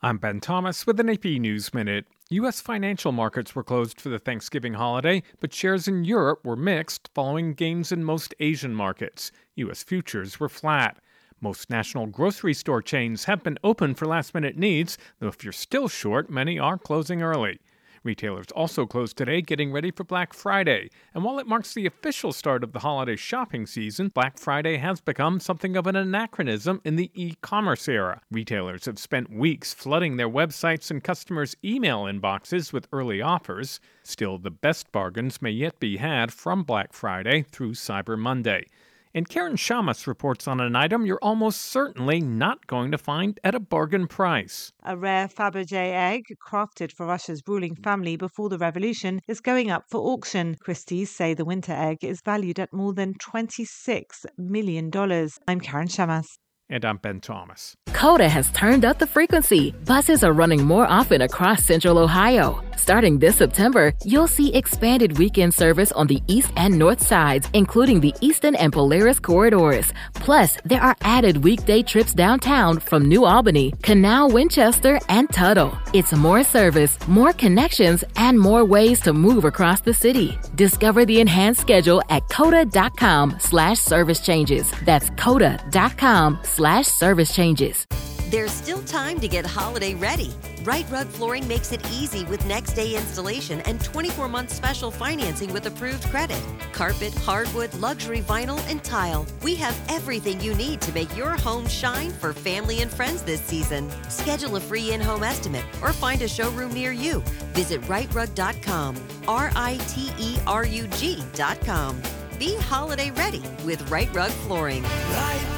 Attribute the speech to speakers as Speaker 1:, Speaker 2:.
Speaker 1: I'm Ben Thomas with an AP News Minute. U.S. financial markets were closed for the Thanksgiving holiday, but shares in Europe were mixed following gains in most Asian markets. U.S. futures were flat. Most national grocery store chains have been open for last-minute needs, though if you're still short, many are closing early. Retailers also closed today, getting ready for Black Friday. And while it marks the official start of the holiday shopping season, Black Friday has become something of an anachronism in the e-commerce era. Retailers have spent weeks flooding their websites and customers' email inboxes with early offers. Still, the best bargains may yet be had from Black Friday through Cyber Monday. And Karen Shamas reports on an item you're almost certainly not going to find at a bargain price.
Speaker 2: A rare Fabergé egg, crafted for Russia's ruling family before the revolution, is going up for auction. Christie's say the winter egg is valued at more than $26 million. I'm Karen Shamas.
Speaker 1: And I'm Ben Thomas.
Speaker 3: Coda has turned up the frequency. Buses are running more often across Central Ohio. Starting this September, you'll see expanded weekend service on the east and north sides, including the Eastern and Polaris corridors. Plus, there are added weekday trips downtown from New Albany, Canal, Winchester, and Tuttle. It's more service, more connections, and more ways to move across the city. Discover the enhanced schedule at coda.com/service changes. That's coda.com/service changes.
Speaker 4: There's still time to get holiday ready. Right Rug Flooring makes it easy with next-day installation and 24-month special financing with approved credit. Carpet, hardwood, luxury vinyl, and tile. We have everything you need to make your home shine for family and friends this season. Schedule a free in-home estimate or find a showroom near you. Visit rightrug.com, RITERUG.com. Be holiday ready with Right Rug Flooring.
Speaker 5: Right